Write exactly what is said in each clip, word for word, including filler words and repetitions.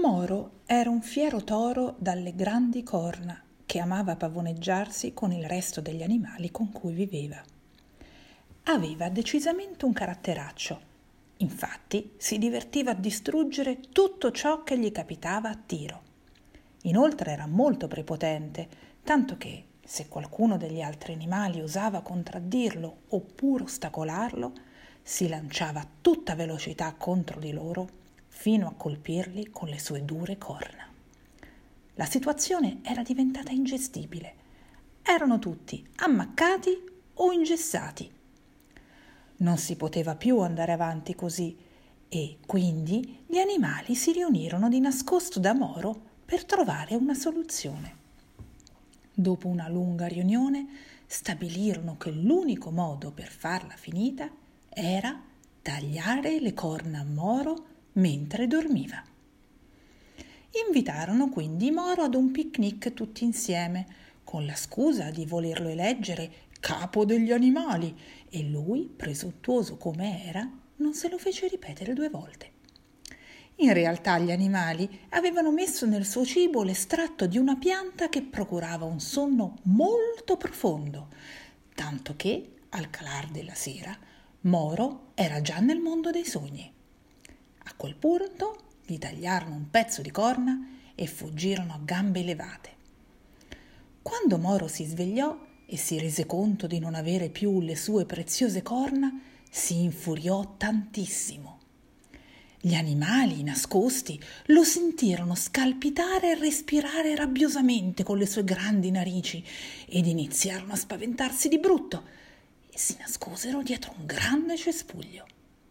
Moro era un fiero toro dalle grandi corna che amava pavoneggiarsi con il resto degli animali con cui viveva. Aveva decisamente un caratteraccio, infatti si divertiva a distruggere tutto ciò che gli capitava a tiro. Inoltre era molto prepotente, tanto che, se qualcuno degli altri animali osava contraddirlo oppure ostacolarlo, si lanciava a tutta velocità contro di loro fino a colpirli con le sue dure corna. La situazione era diventata ingestibile. Erano tutti ammaccati o ingessati. Non si poteva più andare avanti così e quindi gli animali si riunirono di nascosto da Moro per trovare una soluzione. Dopo una lunga riunione stabilirono che l'unico modo per farla finita era tagliare le corna a Moro mentre dormiva. Invitarono quindi Moro ad un picnic tutti insieme, con la scusa di volerlo eleggere capo degli animali, e lui, presuntuoso come era, non se lo fece ripetere due volte. In realtà gli animali avevano messo nel suo cibo l'estratto di una pianta che procurava un sonno molto profondo, tanto che, al calar della sera, Moro era già nel mondo dei sogni. A quel punto gli tagliarono un pezzo di corna e fuggirono a gambe levate. Quando Moro si svegliò e si rese conto di non avere più le sue preziose corna, si infuriò tantissimo. Gli animali, nascosti, lo sentirono scalpitare e respirare rabbiosamente con le sue grandi narici ed iniziarono a spaventarsi di brutto e si nascosero dietro un grande cespuglio.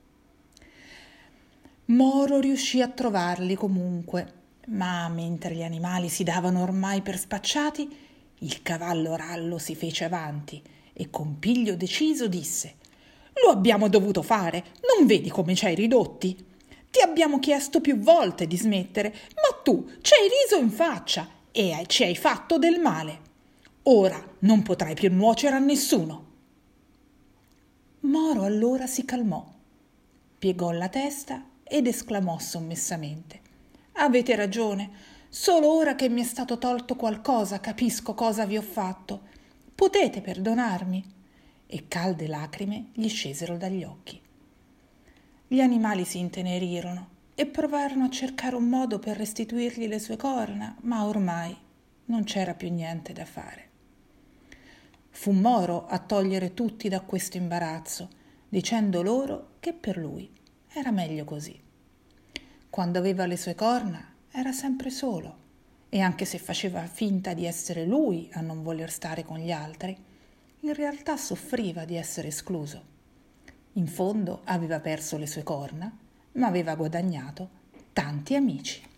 Moro riuscì a trovarli comunque, ma mentre gli animali si davano ormai per spacciati, il cavallo rallo si fece avanti e con piglio deciso disse: «Lo abbiamo dovuto fare, non vedi come ci hai ridotti? Ti abbiamo chiesto più volte di smettere, ma tu ci hai riso in faccia e ci hai fatto del male. Ora non potrai più nuocere a nessuno». Moro allora si calmò, piegò la testa ed esclamò sommessamente: «Avete ragione, solo ora che mi è stato tolto qualcosa capisco cosa vi ho fatto. Potete perdonarmi?» E calde lacrime gli scesero dagli occhi. Gli animali si intenerirono e provarono a cercare un modo per restituirgli le sue corna, ma ormai non c'era più niente da fare. Fu Moro a togliere tutti da questo imbarazzo, dicendo loro che per lui era meglio così. Quando aveva le sue corna era sempre solo, e anche se faceva finta di essere lui a non voler stare con gli altri, in realtà soffriva di essere escluso. In fondo aveva perso le sue corna, ma aveva guadagnato tanti amici.